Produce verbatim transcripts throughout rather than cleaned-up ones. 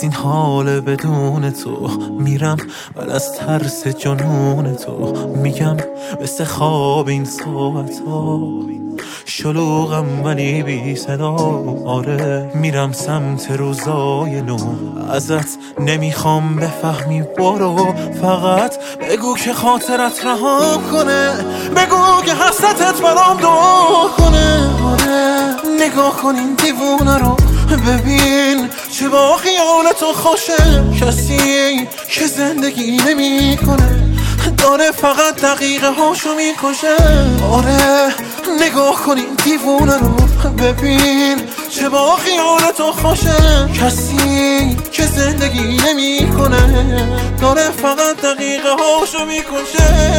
از این حال بدون تو میرم، ولی از ترس جنون تو میگم مثل خواب این ساعتا شلوغم ولی بی صدا. آره میرم سمت روزای نو، ازت نمیخوام بفهمی، برو فقط بگو که خاطرت رها کنه، بگو که حسرتت برام دعا کنه. آره نگاه کن این دیوونه رو، ببین چه با خیال تو خوشه. کسی که زندگی نمی کنه داره فقط دقیقه هاشو میکشه. آره نگاه کن این دیوونه رو، ببین چه با خیال تو خوشه. کسی که زندگی نمی کنه داره فقط دقیقه هاشو میکشه.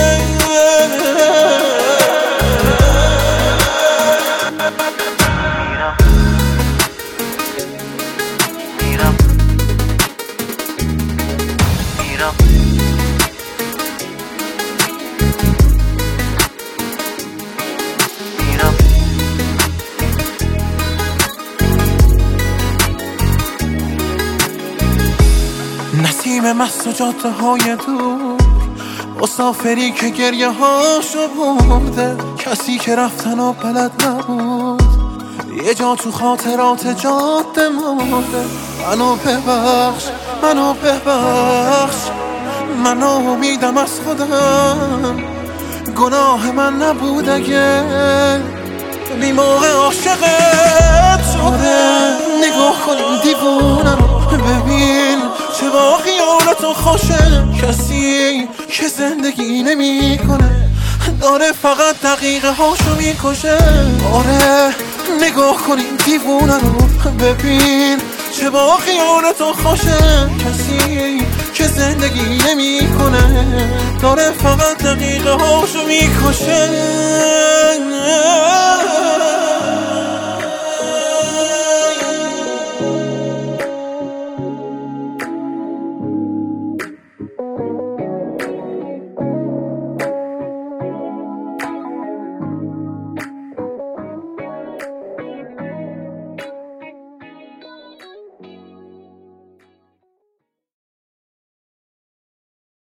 نسیم مست و جاده های دور، مسافری که گریه هاشو برده، کسی که رفتن و بلد نبود یه جا تو خاطرات جاده مرده. منو ببخش منو ببخش، منو امیدم از خودم، گناه من نبود اگه بی موقع عاشقت شده. نگاه کن این دیوونه رو، ببین چه با خیال تو خوشه. کسی که زندگی نمی کنه داره فقط دقیقه هاشو میکشه. آره نگاه کن این دیوونه رو، ببین چه با خیال تو خوشه. کسی که زندگی نمی کنه داره فقط دقیقه هاشو میکشه.